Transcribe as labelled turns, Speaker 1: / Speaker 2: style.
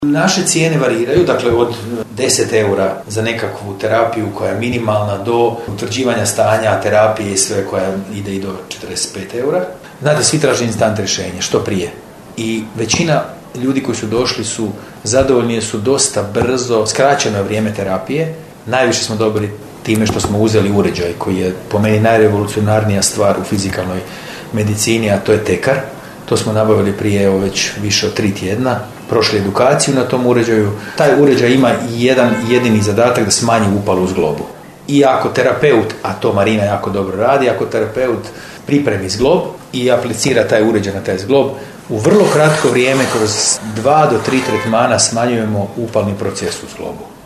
Speaker 1: Naše cijene variraju, dakle od 10 eura za nekakvu terapiju koja je minimalna do utvrđivanja stanja terapije i sve koja ide i do 45 eura. Znate, svi traže instant rješenje, što prije. I većina ljudi koji su došli su zadovoljni jer su dosta brzo, skraćeno je vrijeme terapije. Najviše smo dobili time što smo uzeli uređaj koji je po meni najrevolucionarnija stvar u fizikalnoj medicini, a to je tekar. To smo nabavili prije već više od 3 tjedna, prošli edukaciju na tom uređaju. Taj uređaj ima jedan jedini zadatak da smanji upalu u zglobu. I ako terapeut, a to Marina jako dobro radi, ako terapeut pripremi zglob i aplicira taj uređaj na taj zglob, u vrlo kratko vrijeme, kroz 2 do 3 tretmana smanjujemo upalni proces u zglobu.